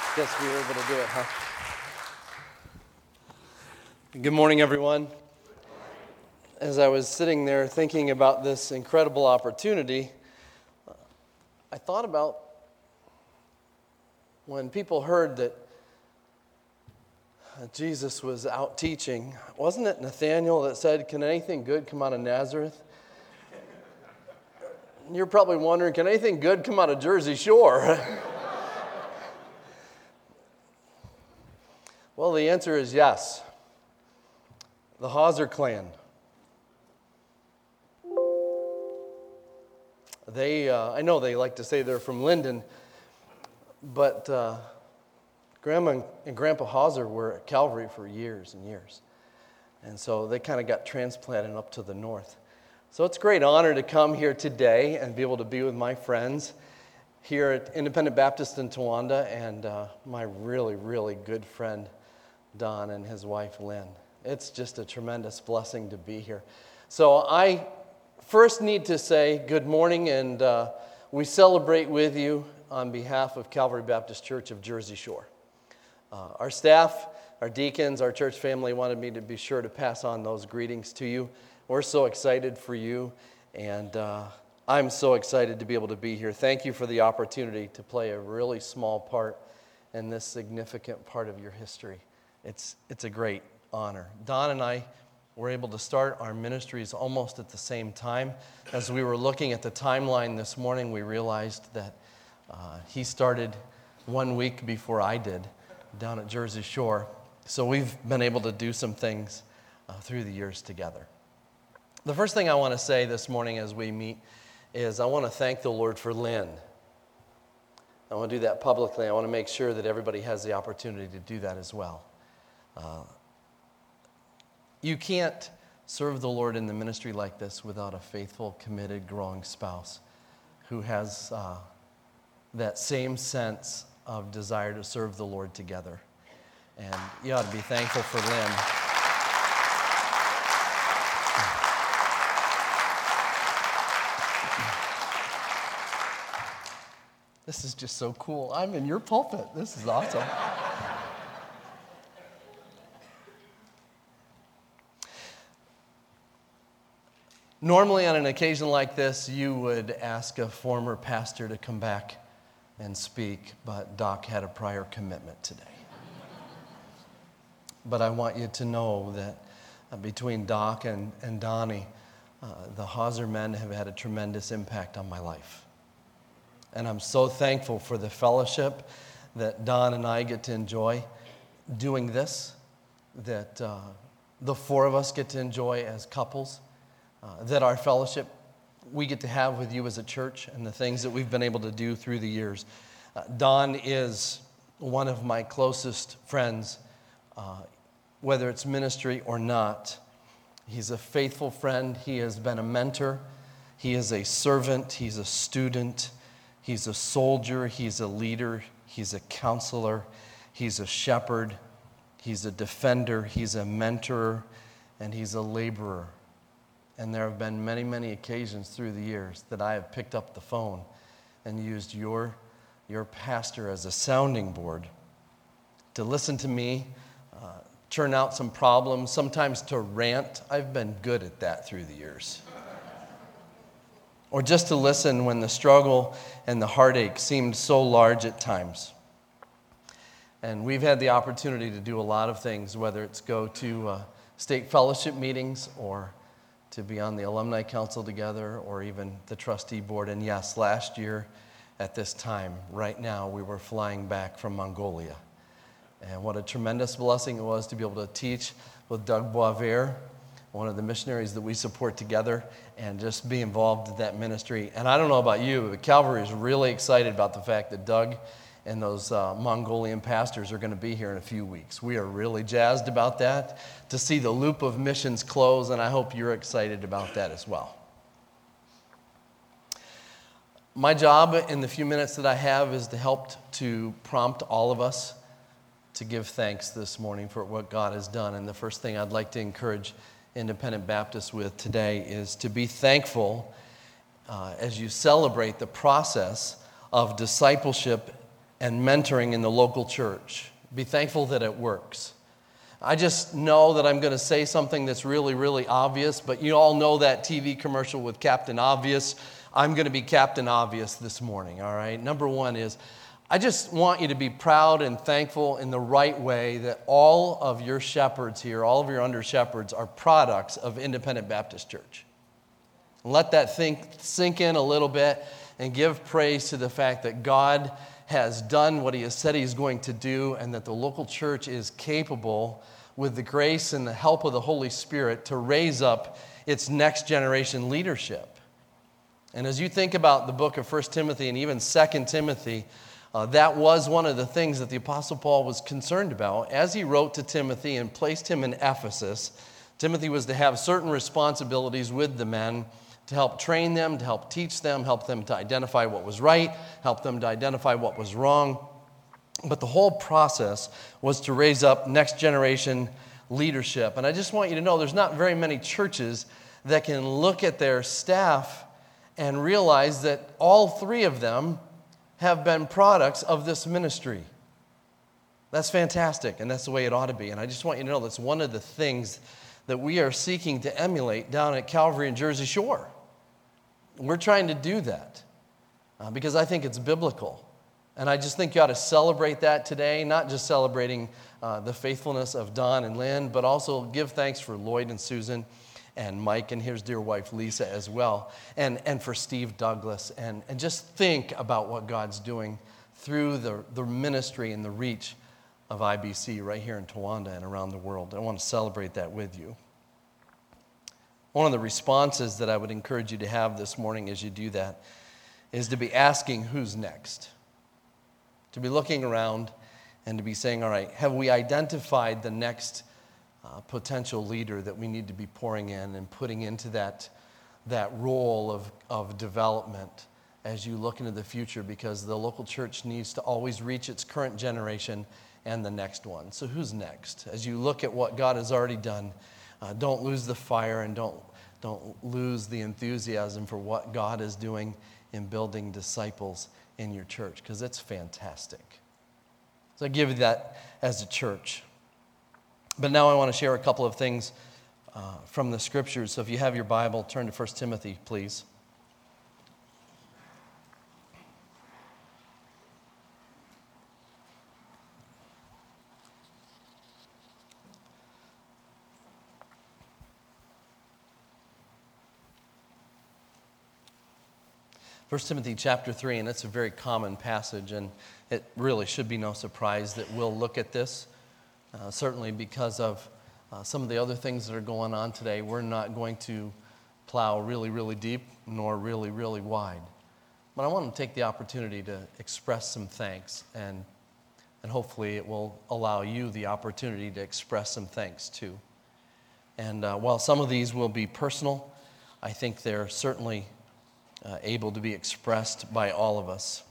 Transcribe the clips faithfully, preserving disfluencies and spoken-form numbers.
Guess we were able to do it, huh? Good morning, everyone. As I was sitting there thinking about this incredible opportunity, I thought about when people heard that Jesus was out teaching. Wasn't it Nathanael that said, "Can anything good come out of Nazareth?" You're probably wondering, can anything good come out of Jersey Shore? Well, the answer is yes. The Hauser clan. They, uh, I know they like to say they're from Linden, but uh, Grandma and Grandpa Hauser were at Calvary for years and years. And so they kind of got transplanted up to the north. So it's a great honor to come here today and be able to be with my friends here at Independent Baptist in Towanda and uh, my really, really good friend, Don, and his wife, Lynn. It's just a tremendous blessing to be here. So I first need to say good morning, and uh, we celebrate with you on behalf of Calvary Baptist Church of Jersey Shore. Uh, our staff, our deacons, our church family wanted me to be sure to pass on those greetings to you. We're so excited for you, and uh, I'm so excited to be able to be here. Thank you for the opportunity to play a really small part in this significant part of your history. It's it's a great honor. Don and I were able to start our ministries almost at the same time. As we were looking at the timeline this morning, we realized that uh, he started one week before I did down at Jersey Shore. So we've been able to do some things uh, through the years together. The first thing I want to say this morning as we meet is I want to thank the Lord for Lynn. I want to do that publicly. I want to make sure that everybody has the opportunity to do that as well. Uh, you can't serve the Lord in the ministry like this without a faithful, committed, growing spouse who has uh, that same sense of desire to serve the Lord together. And you ought to be thankful for Lynn. This is just so cool. I'm in your pulpit. This is awesome. Normally, on an occasion like this, you would ask a former pastor to come back and speak, but Doc had a prior commitment today. But I want you to know that uh, between Doc and, and Donnie, uh, the Hauser men have had a tremendous impact on my life. And I'm so thankful for the fellowship that Don and I get to enjoy doing this, that uh, the four of us get to enjoy as couples. Uh, that our fellowship we get to have with you as a church and the things that we've been able to do through the years. Uh, Don is one of my closest friends, uh, whether it's ministry or not. He's a faithful friend. He has been a mentor. He is a servant. He's a student. He's a soldier. He's a leader. He's a counselor. He's a shepherd. He's a defender. He's a mentor. And he's a laborer. And there have been many, many occasions through the years that I have picked up the phone and used your, your pastor as a sounding board to listen to me, uh, churn out some problems, sometimes to rant. I've been good at that through the years. Or just to listen when the struggle and the heartache seemed so large at times. And we've had the opportunity to do a lot of things, whether it's go to uh, state fellowship meetings or to be on the alumni council together or even the trustee board. And yes, last year at this time, right now, we were flying back from Mongolia. And what a tremendous blessing it was to be able to teach with Doug Boisvert, one of the missionaries that we support together, and just be involved in that ministry. And I don't know about you, but Calvary is really excited about the fact that Doug and those uh, Mongolian pastors are going to be here in a few weeks. We are really jazzed about that, to see the loop of missions close, and I hope you're excited about that as well. My job in the few minutes that I have is to help to prompt all of us to give thanks this morning for what God has done. And the first thing I'd like to encourage Independent Baptists with today is to be thankful uh, as you celebrate the process of discipleship and mentoring in the local church. Be thankful that it works. I just know that I'm going to say something that's really, really obvious, but you all know that T V commercial with Captain Obvious. I'm going to be Captain Obvious this morning, all right? Number one is, I just want you to be proud and thankful in the right way that all of your shepherds here, all of your under shepherds, are products of Independent Baptist Church. Let that think, sink in a little bit and give praise to the fact that God has done what he has said he's going to do, and that the local church is capable, with the grace and the help of the Holy Spirit, to raise up its next generation leadership. And as you think about the book of First Timothy and even Second Timothy, uh, that was one of the things that the Apostle Paul was concerned about. As he wrote to Timothy and placed him in Ephesus, Timothy was to have certain responsibilities with the men, to help train them, to help teach them, help them to identify what was right, help them to identify what was wrong. But the whole process was to raise up next generation leadership. And I just want you to know there's not very many churches that can look at their staff and realize that all three of them have been products of this ministry. That's fantastic, and that's the way it ought to be. And I just want you to know that's one of the things that we are seeking to emulate down at Calvary and Jersey Shore. We're trying to do that uh, because I think it's biblical. And I just think you ought to celebrate that today, not just celebrating uh, the faithfulness of Don and Lynn, but also give thanks for Lloyd and Susan and Mike, and here's dear wife Lisa as well, and, and for Steve Douglas. And, and just think about what God's doing through the, the ministry and the reach of I B C right here in Towanda and around the world. I want to celebrate that with you. One of the responses that I would encourage you to have this morning as you do that is to be asking who's next. To be looking around and to be saying, all right, have we identified the next uh, potential leader that we need to be pouring in and putting into that, that role of, of development as you look into the future, because the local church needs to always reach its current generation and the next one. So who's next? As you look at what God has already done, uh, don't lose the fire and don't, don't lose the enthusiasm for what God is doing in building disciples in your church, because it's fantastic. So I give you that as a church. But now I want to share a couple of things uh, from the scriptures. So if you have your Bible, turn to First Timothy, please. First Timothy chapter three, and it's a very common passage, and it really should be no surprise that we'll look at this. Uh, certainly because of uh, some of the other things that are going on today, we're not going to plow really, really deep, nor really, really wide. But I want to take the opportunity to express some thanks, and, and hopefully it will allow you the opportunity to express some thanks too. And uh, while some of these will be personal, I think they're certainly Uh, able to be expressed by all of us.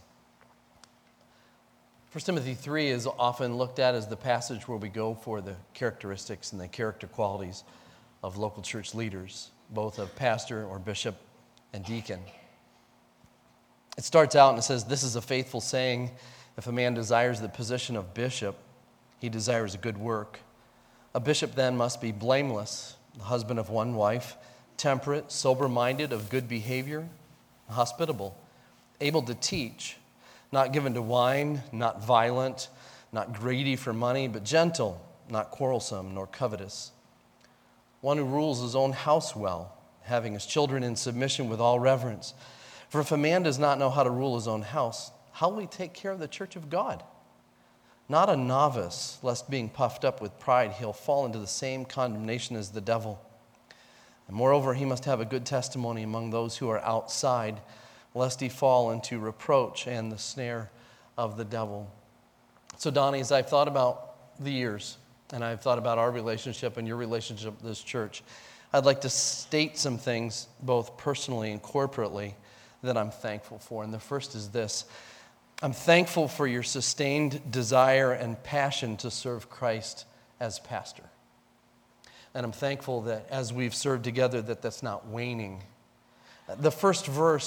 First Timothy three is often looked at as the passage where we go for the characteristics and the character qualities of local church leaders, both of pastor or bishop and deacon. It starts out and it says, "This is a faithful saying, if a man desires the position of bishop, he desires a good work. A bishop then must be blameless, the husband of one wife, temperate, sober-minded, of good behavior, hospitable, able to teach, not given to wine, not violent, not greedy for money, but gentle, not quarrelsome, nor covetous. One who rules his own house well, having his children in submission with all reverence. For if a man does not know how to rule his own house, how will he take care of the church of God? Not a novice, lest being puffed up with pride, he'll fall into the same condemnation as the devil. And moreover, he must have a good testimony among those who are outside, lest he fall into reproach and the snare of the devil." So, Donnie, as I've thought about the years, and I've thought about our relationship and your relationship with this church, I'd like to state some things, both personally and corporately, that I'm thankful for. And the first is this: I'm thankful for your sustained desire and passion to serve Christ as pastor. And I'm thankful that as we've served together, that that's not waning. The first verse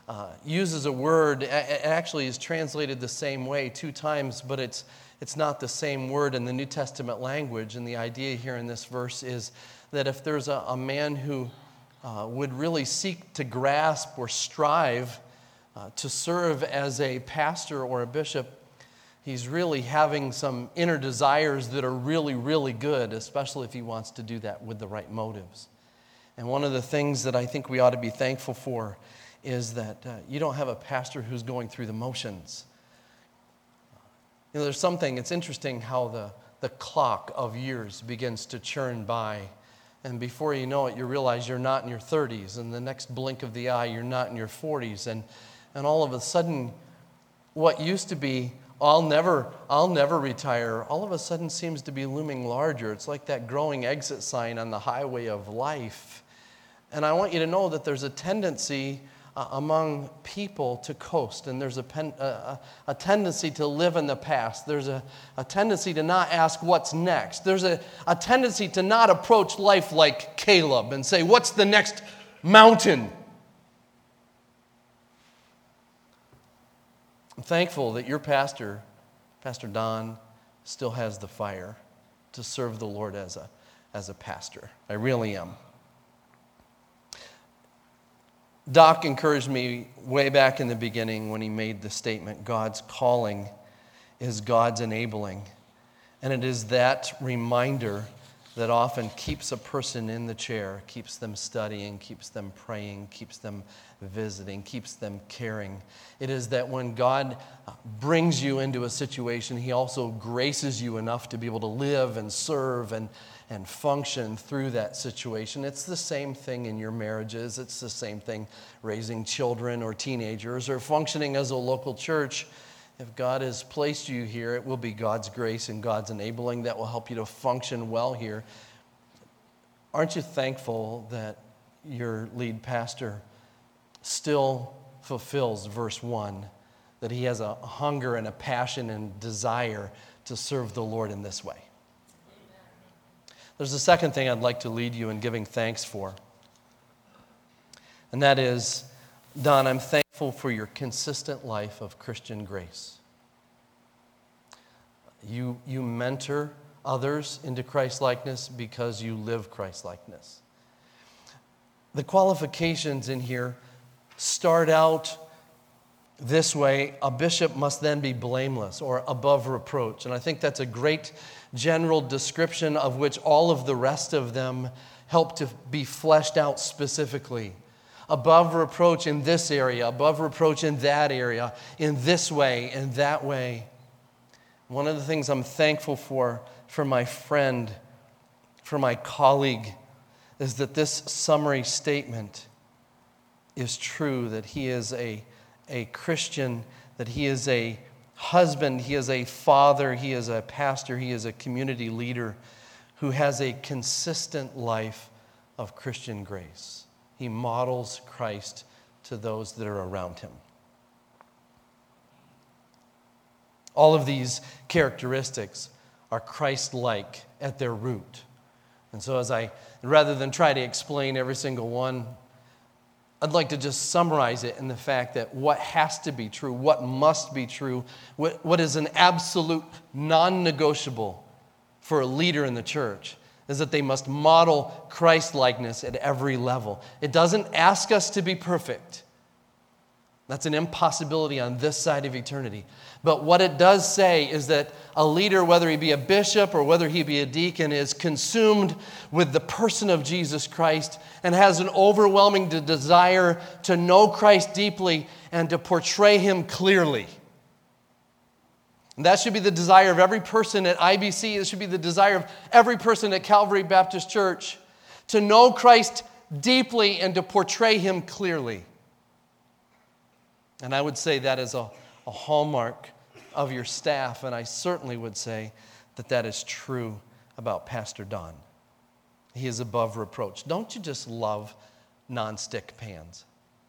uh, uses a word, it actually is translated the same way two times, but it's, it's not the same word in the New Testament language. And the idea here in this verse is that if there's a, a man who uh, would really seek to grasp or strive uh, to serve as a pastor or a bishop, he's really having some inner desires that are really, really good, especially if he wants to do that with the right motives. And one of the things that I think we ought to be thankful for is that uh, you don't have a pastor who's going through the motions. You know, there's something, it's interesting how the, the clock of years begins to churn by. And before you know it, you realize you're not in your thirties. And the next blink of the eye, you're not in your forties. And, and all of a sudden, what used to be, I'll never, I'll never retire, all of a sudden seems to be looming larger. It's like that growing exit sign on the highway of life. And I want you to know that there's a tendency uh, among people to coast, and there's a, pen, uh, a tendency to live in the past. There's a, a tendency to not ask what's next. There's a, a tendency to not approach life like Caleb and say, what's the next mountain? I'm thankful that your pastor, Pastor Don, still has the fire to serve the Lord as a, as a pastor. I really am. Doc encouraged me way back in the beginning when he made the statement, God's calling is God's enabling. And it is that reminder that often keeps a person in the chair, keeps them studying, keeps them praying, keeps them visiting, keeps them caring. It is that when God brings you into a situation, He also graces you enough to be able to live and serve and, and function through that situation. It's the same thing in your marriages. It's the same thing raising children or teenagers or functioning as a local church. If God has placed you here, it will be God's grace and God's enabling that will help you to function well here. Aren't you thankful that your lead pastor still fulfills verse one, that he has a hunger and a passion and desire to serve the Lord in this way? There's a second thing I'd like to lead you in giving thanks for, and that is, Don, I'm thankful for your consistent life of Christian grace. You, you mentor others into Christ-likeness because you live Christ-likeness. The qualifications in here start out this way: a bishop must then be blameless or above reproach. And I think that's a great general description of which all of the rest of them help to be fleshed out specifically. Above reproach in this area, above reproach in that area, in this way, in that way. One of the things I'm thankful for, for my friend, for my colleague, is that this summary statement is true, that he is a, a Christian, that he is a husband, he is a father, he is a pastor, he is a community leader who has a consistent life of Christian grace. He models Christ to those that are around him. All of these characteristics are Christ-like at their root. And so as I, rather than try to explain every single one, I'd like to just summarize it in the fact that what has to be true, what must be true, what, what is an absolute non-negotiable for a leader in the church is that they must model Christ-likeness at every level. It doesn't ask us to be perfect. That's an impossibility on this side of eternity. But what it does say is that a leader, whether he be a bishop or whether he be a deacon, is consumed with the person of Jesus Christ and has an overwhelming de- desire to know Christ deeply and to portray Him clearly. And that should be the desire of every person at I B C. It should be the desire of every person at Calvary Baptist Church, to know Christ deeply and to portray Him clearly. And I would say that is a, a hallmark of your staff, and I certainly would say that that is true about Pastor Don. He is above reproach. Don't you just love non-stick pans?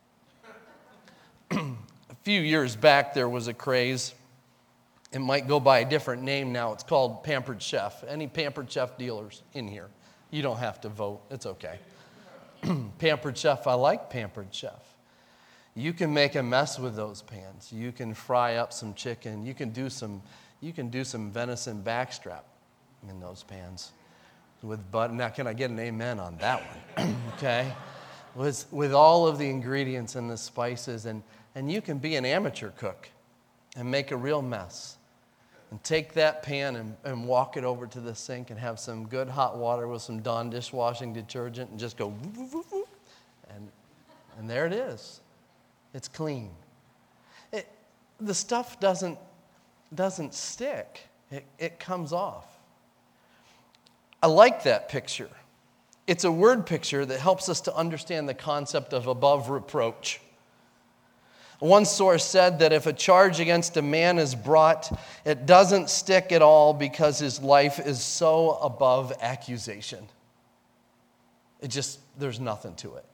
A few years back, there was a craze. It might go by a different name now. It's called Pampered Chef. Any Pampered Chef dealers in here? You don't have to vote. It's okay. Pampered Chef, I like Pampered Chef. You can make a mess with those pans. You can fry up some chicken. You can do some, you can do some venison backstrap in those pans with butter. Now, can I get an amen on that one? Okay? With, with all of the ingredients and the spices, and, and you can be an amateur cook and make a real mess. And take that pan and, and walk it over to the sink and have some good hot water with some Dawn dishwashing detergent and just go whoop, whoop, whoop, whoop, and, and there it is. It's clean. It, the stuff doesn't, doesn't stick. It, it comes off. I like that picture. It's a word picture that helps us to understand the concept of above reproach. One source said that if a charge against a man is brought, it doesn't stick at all because his life is so above accusation. It just, there's nothing to it.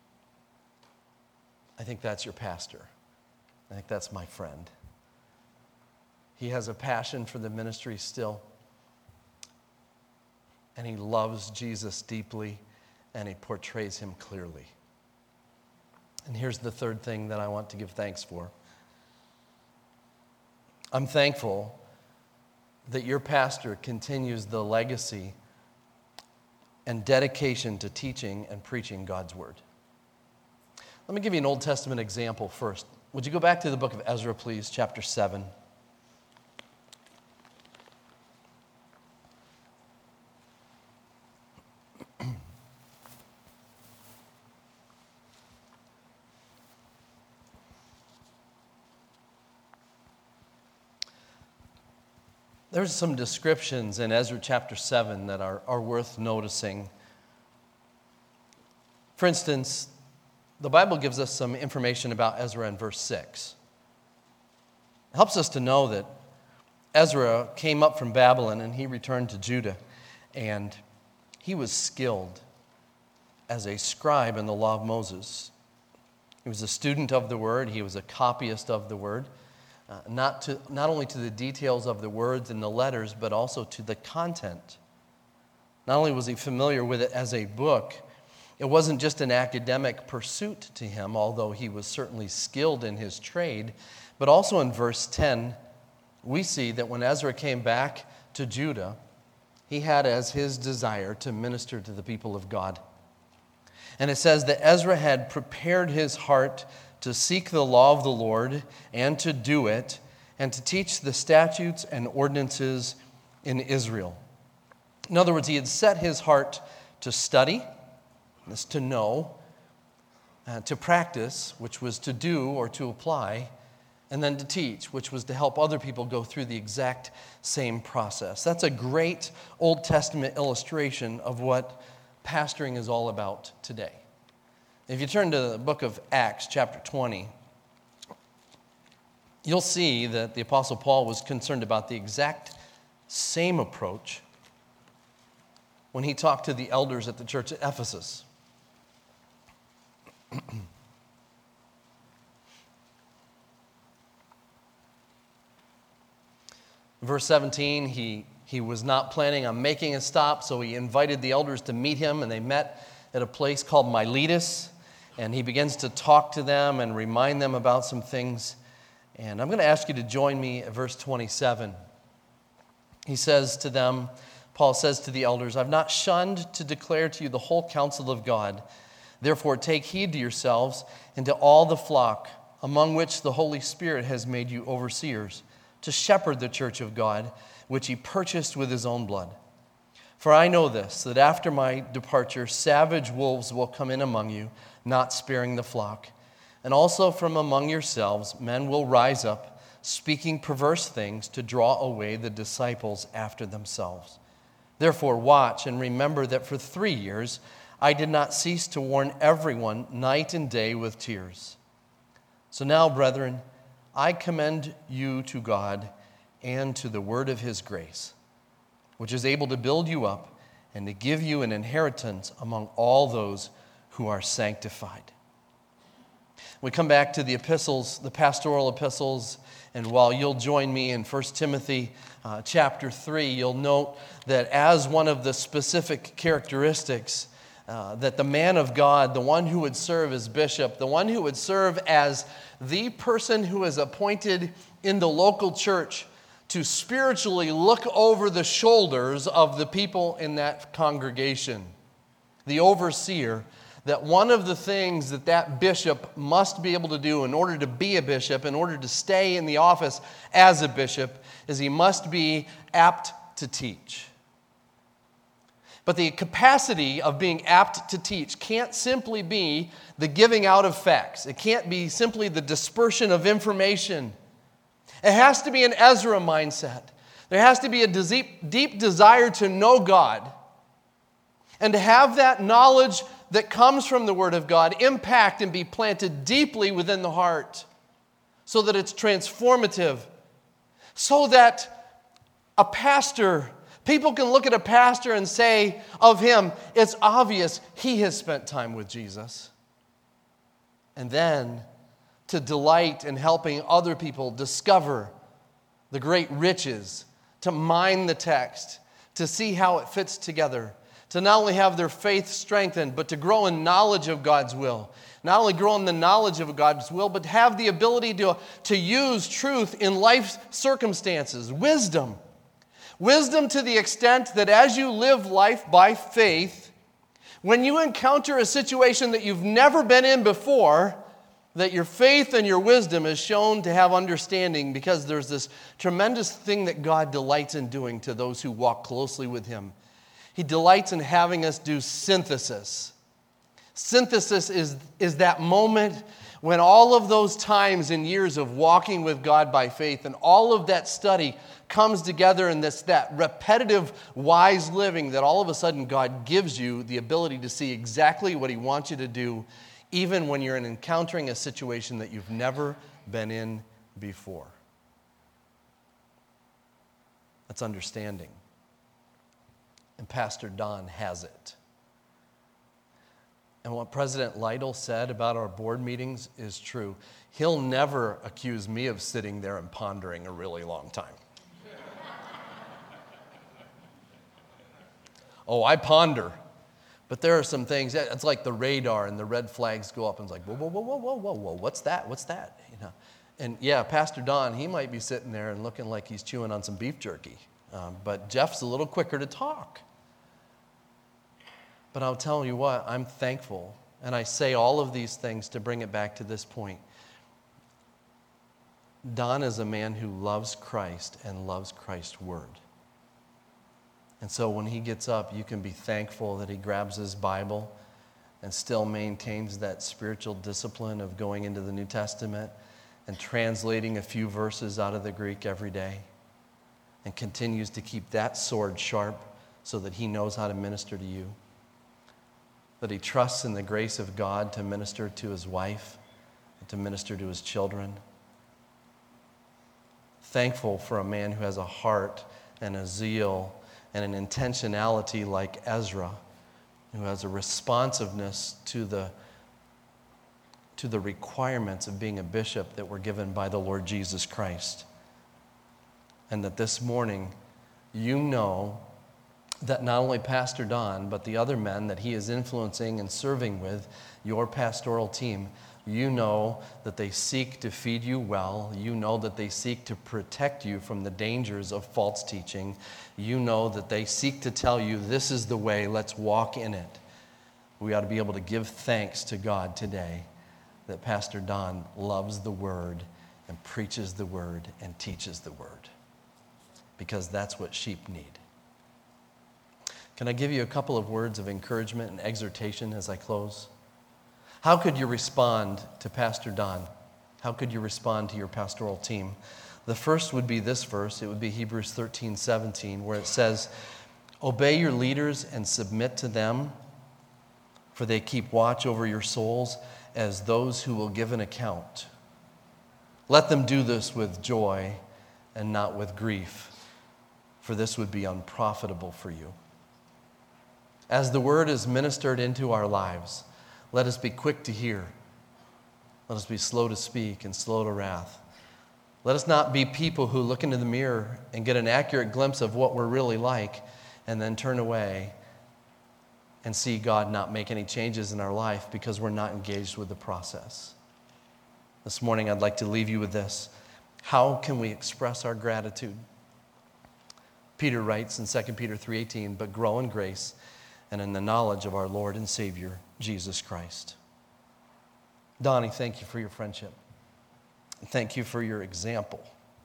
I think that's your pastor. I think that's my friend. He has a passion for the ministry still. And he loves Jesus deeply, and he portrays him clearly. And here's the third thing that I want to give thanks for. I'm thankful that your pastor continues the legacy and dedication to teaching and preaching God's word. Let me give you an Old Testament example first. Would you go back to the book of Ezra, please, chapter seven? There's some descriptions in Ezra chapter seven that are, are worth noticing. For instance, the Bible gives us some information about Ezra in verse six. It helps us to know that Ezra came up from Babylon and he returned to Judah, and he was skilled as a scribe in the law of Moses. He was a student of the word. He was a copyist of the word. Uh, not to not only to the details of the words and the letters, but also to the content. Not only was he familiar with it as a book, it wasn't just an academic pursuit to him, although he was certainly skilled in his trade, but also in verse ten, we see that when Ezra came back to Judah, he had as his desire to minister to the people of God. And it says that Ezra had prepared his heart to seek the law of the Lord and to do it, and to teach the statutes and ordinances in Israel. In other words, he had set his heart to study, that's to know, uh, to practice, which was to do or to apply, and then to teach, which was to help other people go through the exact same process. That's a great Old Testament illustration of what pastoring is all about today. If you turn to the book of Acts, chapter twenty, you'll see that the Apostle Paul was concerned about the exact same approach when he talked to the elders at the church at Ephesus. Verse seventeen, he, he was not planning on making a stop, so he invited the elders to meet him, and they met at a place called Miletus. And he begins to talk to them and remind them about some things. And I'm going to ask you to join me at verse twenty-seven. He says to them, Paul says to the elders, I've not shunned to declare to you the whole counsel of God. Therefore take heed to yourselves and to all the flock, among which the Holy Spirit has made you overseers, to shepherd the church of God, which he purchased with his own blood. For I know this, that after my departure, savage wolves will come in among you, not sparing the flock. And also from among yourselves, men will rise up, speaking perverse things to draw away the disciples after themselves. Therefore watch and remember that for three years I did not cease to warn everyone night and day with tears. So now, brethren, I commend you to God and to the word of his grace, which is able to build you up and to give you an inheritance among all those who are sanctified. We come back to the epistles, the pastoral epistles, and while you'll join me in First Timothy uh, chapter three, you'll note that as one of the specific characteristics uh, that the man of God, the one who would serve as bishop, the one who would serve as the person who is appointed in the local church to spiritually look over the shoulders of the people in that congregation, the overseer, that one of the things that that bishop must be able to do in order to be a bishop, in order to stay in the office as a bishop, is he must be apt to teach. But the capacity of being apt to teach can't simply be the giving out of facts. It can't be simply the dispersion of information. It has to be an Ezra mindset. There has to be a deep, deep desire to know God and to have that knowledge that comes from the Word of God impact and be planted deeply within the heart so that it's transformative, so that a pastor, people can look at a pastor and say of him, it's obvious he has spent time with Jesus. And then to delight in helping other people discover the great riches, to mine the text, to see how it fits together, to not only have their faith strengthened, but to grow in knowledge of God's will. Not only grow in the knowledge of God's will, but have the ability to, to use truth in life circumstances, wisdom. Wisdom to the extent that as you live life by faith, when you encounter a situation that you've never been in before, that your faith and your wisdom is shown to have understanding, because there's this tremendous thing that God delights in doing to those who walk closely with Him. He delights in having us do synthesis. Synthesis is, is that moment when all of those times and years of walking with God by faith and all of that study comes together in this, that repetitive, wise living that all of a sudden God gives you the ability to see exactly what He wants you to do, even when you're in encountering a situation that you've never been in before. That's understanding. And Pastor Don has it. And what President Lytle said about our board meetings is true. He'll never accuse me of sitting there and pondering a really long time. Oh, I ponder. But there are some things, it's like the radar and the red flags go up and it's like, whoa, whoa, whoa, whoa, whoa, whoa, whoa, what's that? What's that? You know. And yeah, Pastor Don, he might be sitting there and looking like he's chewing on some beef jerky. Um, but Jeff's a little quicker to talk. But I'll tell you what, I'm thankful. And I say all of these things to bring it back to this point. Don is a man who loves Christ and loves Christ's word. And so when he gets up, you can be thankful that he grabs his Bible and still maintains that spiritual discipline of going into the New Testament and translating a few verses out of the Greek every day, and continues to keep that sword sharp so that he knows how to minister to you. That he trusts in the grace of God to minister to his wife and to minister to his children. Thankful for a man who has a heart and a zeal and an intentionality like Ezra, who has a responsiveness to the, to the requirements of being a bishop that were given by the Lord Jesus Christ. And that this morning, you know that not only Pastor Don, but the other men that he is influencing and serving with, your pastoral team, you know that they seek to feed you well. You know that they seek to protect you from the dangers of false teaching. You know that they seek to tell you, this is the way, let's walk in it. We ought to be able to give thanks to God today that Pastor Don loves the Word and preaches the Word and teaches the Word, because that's what sheep need. Can I give you a couple of words of encouragement and exhortation as I close? How could you respond to Pastor Don? How could you respond to your pastoral team? The first would be this verse. It would be Hebrews thirteen seventeen, where it says, obey your leaders and submit to them, for they keep watch over your souls as those who will give an account. Let them do this with joy and not with grief, for this would be unprofitable for you. As the word is ministered into our lives, let us be quick to hear. Let us be slow to speak and slow to wrath. Let us not be people who look into the mirror and get an accurate glimpse of what we're really like and then turn away and see God not make any changes in our life because we're not engaged with the process. This morning, I'd like to leave you with this. How can we express our gratitude? Peter writes in Second Peter three eighteen, but grow in grace and in the knowledge of our Lord and Savior, Jesus Christ. Donnie, thank you for your friendship. Thank you for your example.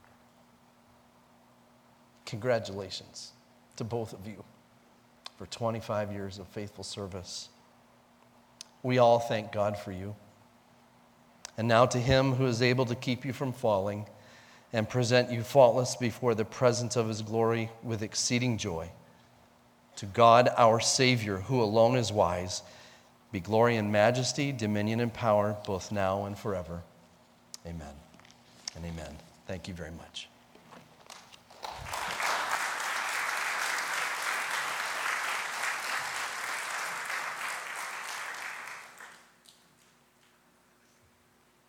Congratulations to both of you for twenty-five years of faithful service. We all thank God for you. And now to him who is able to keep you from falling and present you faultless before the presence of his glory with exceeding joy, to God our Savior, who alone is wise, be glory and majesty, dominion and power, both now and forever. Amen and amen. Thank you very much.